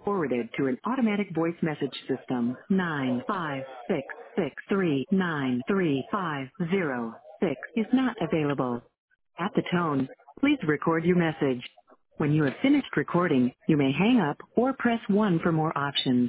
Forwarded to an automatic voice message system. 95663935006 is not available. At the tone, please record your message. When you have finished recording, you may hang up or press 1 for more options.